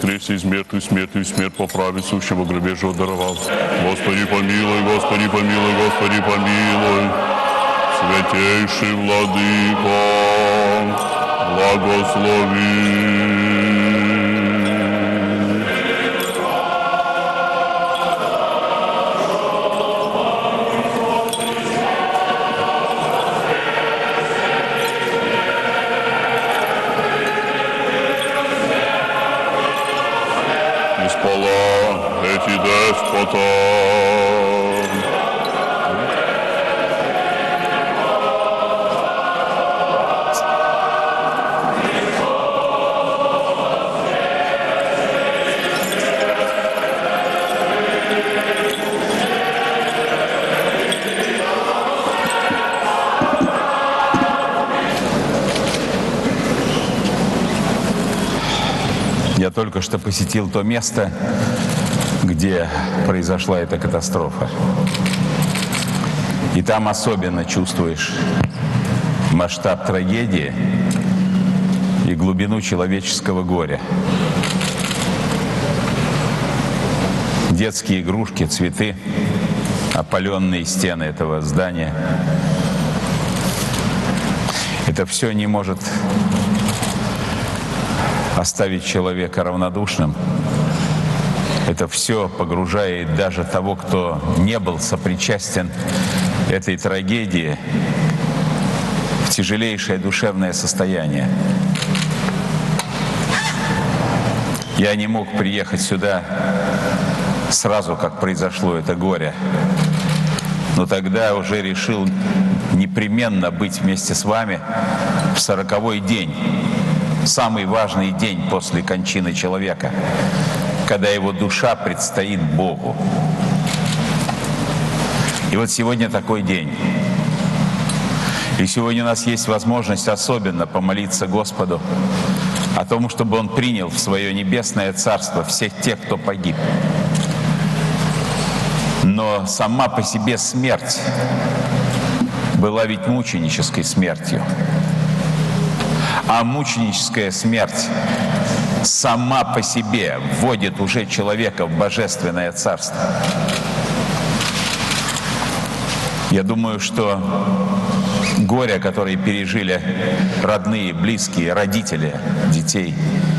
воскресе из мертвых смертью, смерть поправить, сущего гробежего даровал. Господи помилуй, Господи помилуй, Господи помилуй. Святейший Владыко, благослови. Испола эти деспота. Я только что посетил то место, где произошла эта катастрофа. И там особенно чувствуешь масштаб трагедии и глубину человеческого горя. Детские игрушки, цветы, опаленные стены этого здания. Это все не может оставить человека равнодушным. Это все погружает даже того, кто не был сопричастен этой трагедии, в тяжелейшее душевное состояние. Я не мог приехать сюда сразу, как произошло это горе, но тогда уже решил непременно быть вместе с вами в 40-й день. Самый важный день после кончины человека, когда его душа предстоит Богу. И вот сегодня такой день. И сегодня у нас есть возможность особенно помолиться Господу о том, чтобы Он принял в свое небесное царство всех тех, кто погиб. Но сама по себе смерть была ведь мученической смертью. А мученическая смерть сама по себе вводит уже человека в божественное царство. Я думаю, что горе, которое пережили родные, близкие, родители детей,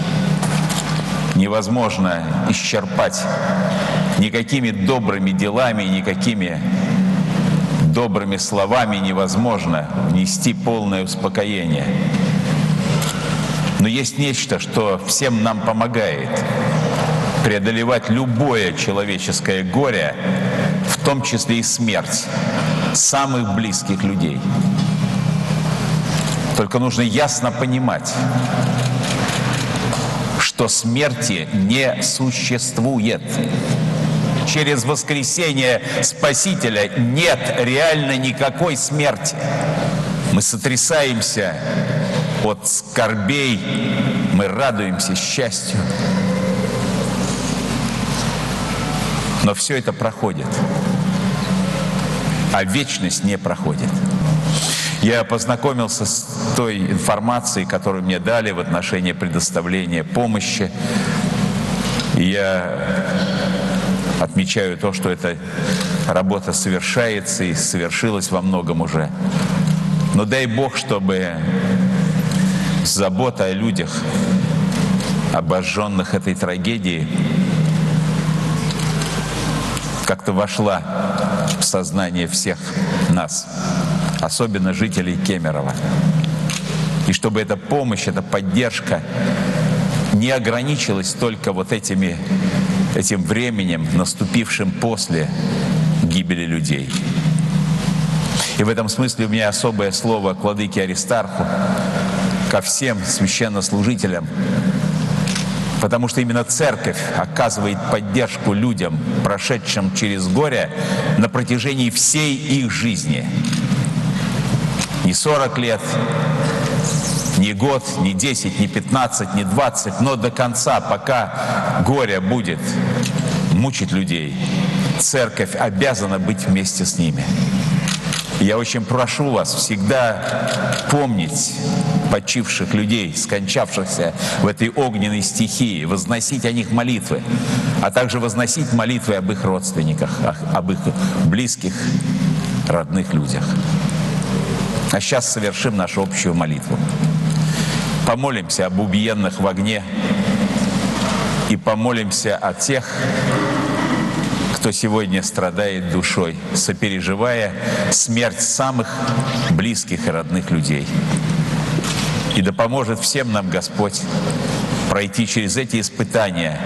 невозможно исчерпать никакими добрыми делами, никакими добрыми словами невозможно внести полное успокоение. Но есть нечто, что всем нам помогает преодолевать любое человеческое горе, в том числе и смерть самых близких людей. Только нужно ясно понимать, что смерти не существует. Через воскресение Спасителя нет реально никакой смерти. Мы сотрясаемся от скорбей, мы радуемся счастью. Но все это проходит, а вечность не проходит. Я познакомился с той информацией, которую мне дали в отношении предоставления помощи. И я отмечаю то, что эта работа совершается и совершилась во многом уже. Но дай Бог, чтобы забота о людях, обожженных этой трагедией, как-то вошла в сознание всех нас, особенно жителей Кемерово. И чтобы эта помощь, эта поддержка не ограничилась только вот этим временем, наступившим после гибели людей. И в этом смысле у меня особое слово к владыке Аристарху, ко всем священнослужителям, потому что именно Церковь оказывает поддержку людям, прошедшим через горе, на протяжении всей их жизни. Не 40 лет, не год, не 10, не 15, не 20, но до конца, пока горе будет мучить людей, Церковь обязана быть вместе с ними. Я очень прошу вас всегда помнить почивших людей, скончавшихся в этой огненной стихии, возносить о них молитвы, а также возносить молитвы об их родственниках, об их близких, родных людях. А сейчас совершим нашу общую молитву. Помолимся об убиенных в огне и помолимся о тех, кто сегодня страдает душой, сопереживая смерть самых близких и родных людей. И да поможет всем нам Господь пройти через эти испытания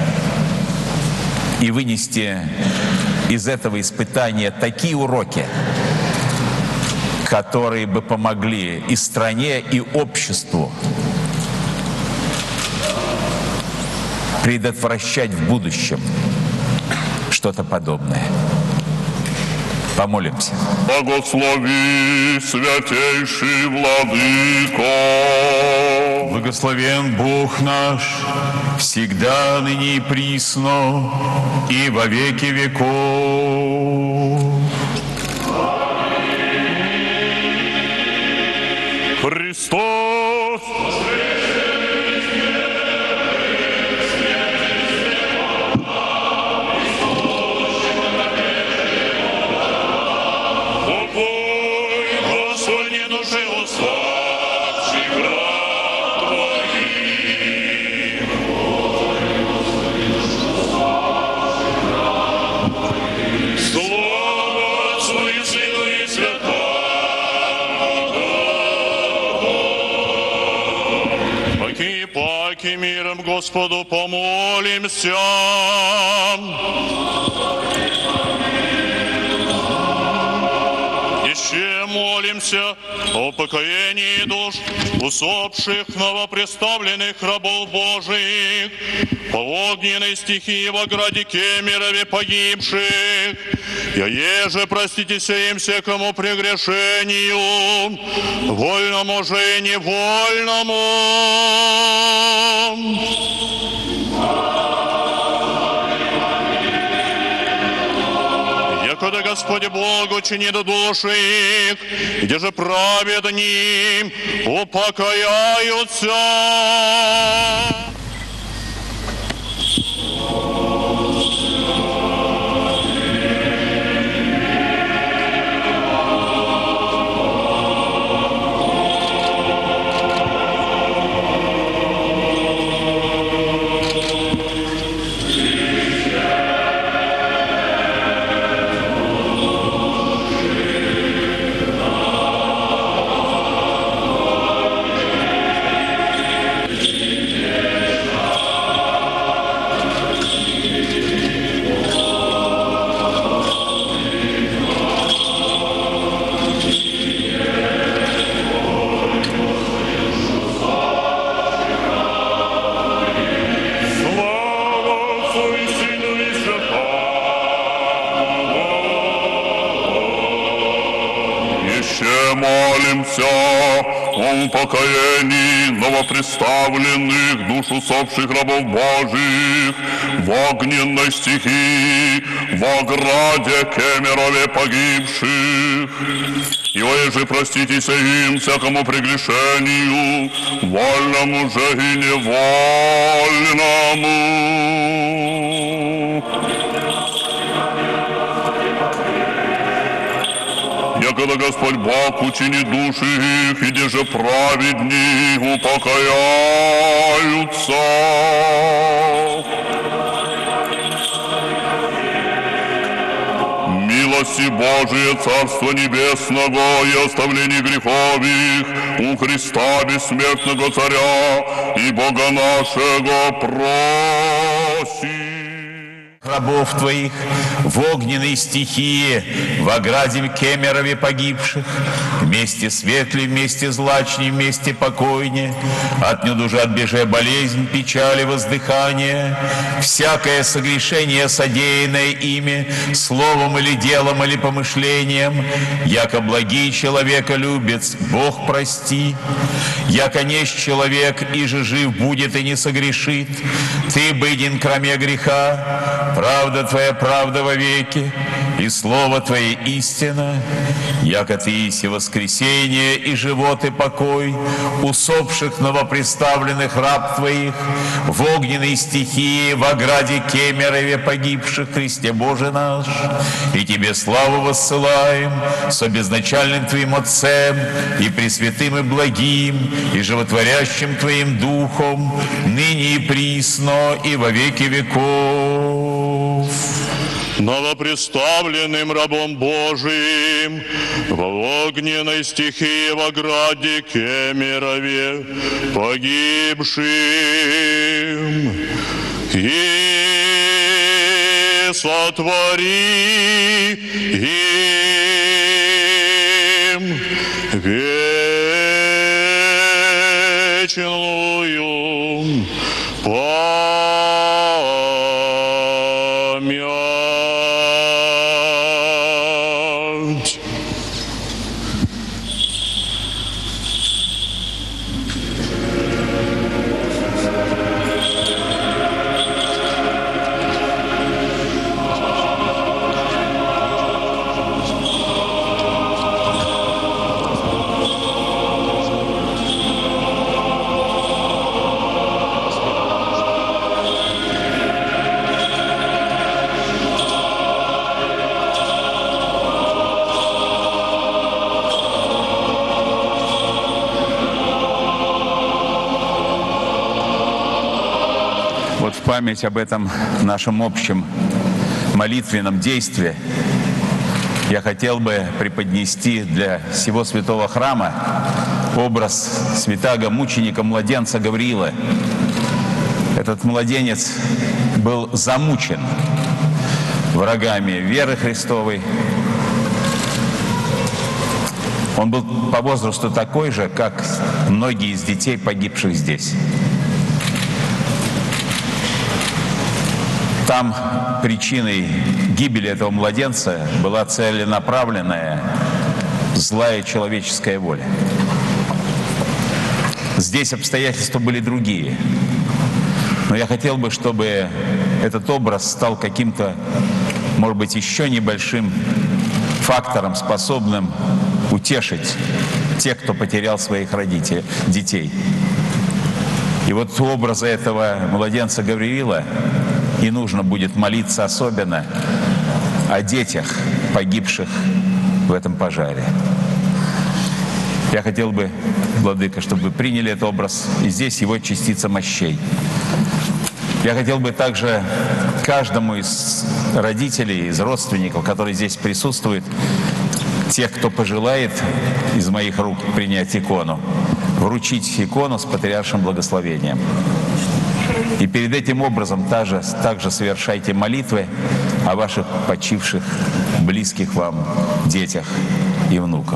и вынести из этого испытания такие уроки, которые бы помогли и стране, и обществу предотвращать в будущем что-то подобное. Помолимся. Благослови, святейший Владыко! Благословен Бог наш, всегда, ныне и присно, и во веки веков. Христос! Паки миром Господу помолимся. Еще молимся о покаянии душ усопших новопреставленных рабов Божиих, по огненной стихии во граде Кемерове погибших. Я еже проститеся им всякому прегрешению, вольному же и невольному. Якода Господи Бог учини до души их, где же праведни упокояются. Молимся о упокоении новопреставленных душ усопших рабов Божьих в огненной стихии во граде Кемерове погибших. И же проститеся им всякому прегрешению, вольному же и невольному. Якогда Господь Бог учини души их, и где же праведни упокояются. Милости Божие, Царство Небесного и оставление грехов их у Христа бессмертного Царя и Бога нашего просим. Рабов Твоих в огненной стихии в ограде Кемерове погибших, вместе светлей, вместе злачней, вместе покойнее, отнюдь уже отбежая болезнь, печали, воздыхание, всякое согрешение, содеянное ими, словом или делом, или помышлением, яко благий человеколюбец, Бог прости, яко несть человек, и же жив будет и не согрешит, Ты быден кроме греха, правда Твоя правда во веки, и Слово Твое истина, яко Ты есть и воскресение, и живот, и покой, усопших новоприставленных раб Твоих, в огненной стихии, в ограде Кемерове погибших в Христе Боже наш, и Тебе славу воссылаем с обезначальным Твоим Отцем, и Пресвятым, и Благим, и Животворящим Твоим Духом, ныне и присно, и во веки веков. Новоприставленным рабом Божиим в огненной стихии в ограде Кемерове погибшим и сотвори им вечную память. Вот в память об этом нашем общем молитвенном действии я хотел бы преподнести для всего святого храма образ святаго мученика младенца Гавриила. Этот младенец был замучен врагами веры Христовой. Он был по возрасту такой же, как многие из детей, погибших здесь. Там причиной гибели этого младенца была целенаправленная злая человеческая воля. Здесь обстоятельства были другие. Но я хотел бы, чтобы этот образ стал каким-то, может быть, еще небольшим фактором, способным утешить тех, кто потерял своих родителей, детей. И вот у образа этого младенца Гавриила и нужно будет молиться особенно о детях, погибших в этом пожаре. Я хотел бы, Владыка, чтобы вы приняли этот образ, и здесь его частица мощей. Я хотел бы также каждому из родителей, из родственников, которые здесь присутствуют, тех, кто пожелает из моих рук принять икону, вручить икону с патриаршим благословением. И перед этим образом также совершайте молитвы о ваших почивших, близких вам детях и внуках.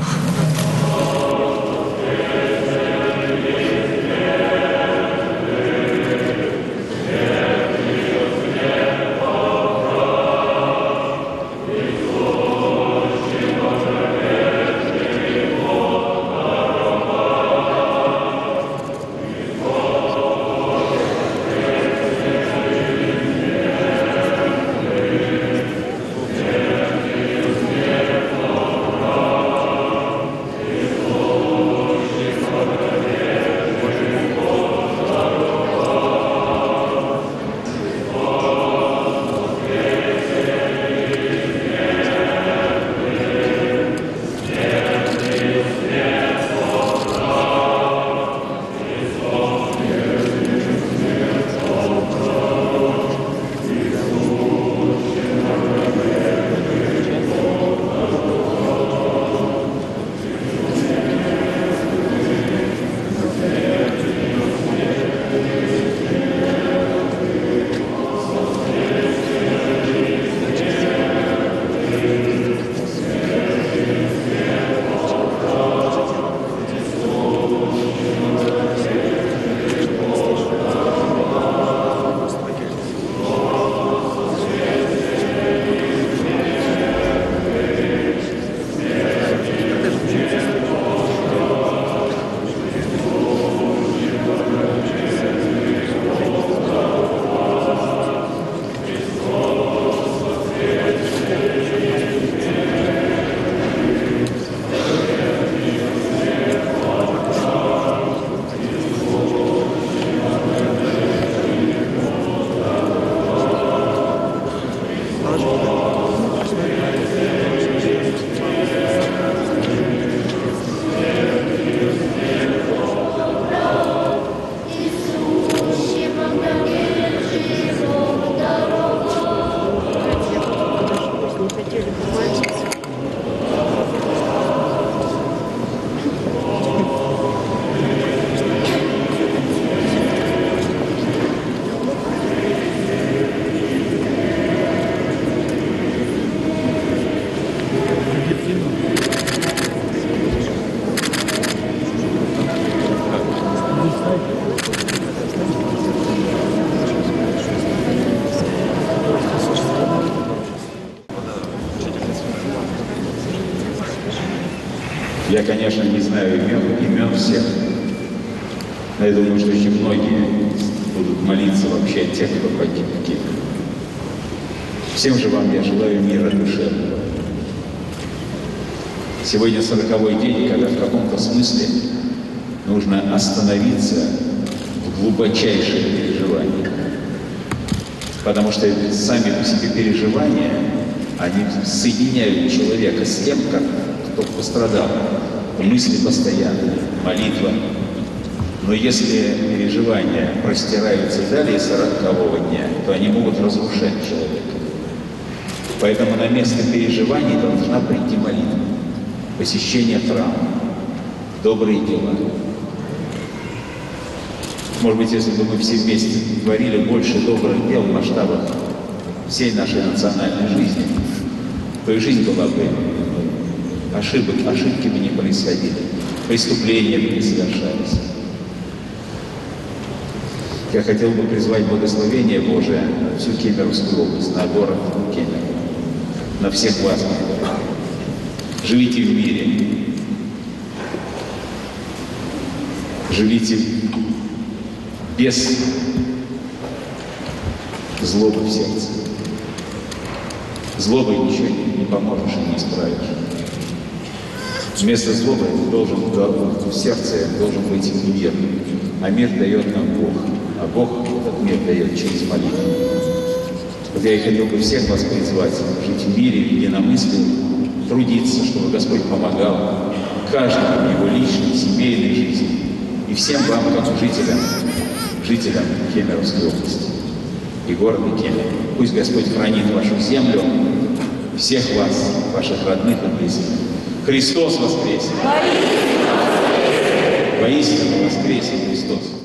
Я, конечно, не знаю имен всех, но я думаю, что очень многие будут молиться вообще о тех, кто погиб в Киеве. Всем же вам я желаю мира душевного. Сегодня 40-й день, когда в каком-то смысле нужно остановиться в глубочайшее переживание. Потому что сами по себе переживания, они соединяют человека с тем, кто пострадал. Мысли постоянные, молитва. Но если переживания простираются далее 40-го дня, то они могут разрушать человека. Поэтому на место переживаний должна прийти молитва, посещение храма, добрые дела. Может быть, если бы мы все вместе творили больше добрых дел в масштабах всей нашей национальной жизни, то и жизнь была бы ошибки бы не происходили, преступления бы не совершались. Я хотел бы призвать благословение Божие на всю Кемеровскую область, на город Кемерово, на всех вас. Живите в мире, живите без злобы в сердце. Злобой ничего не поможешь и не исправишь. Вместо злобы в сердце должен быть мир, а мир дает нам Бог, а Бог этот мир дает через молитву. Вот я и хотел бы всех вас призвать жить в мире, в единомыслии, трудиться, чтобы Господь помогал каждому в его личной, семейной жизни и всем вам, как жителям Кемеровской области и города Кемерово. Пусть Господь хранит вашу землю, всех вас, ваших родных и близких. Христос воскресе! Воистину воскресе Христос!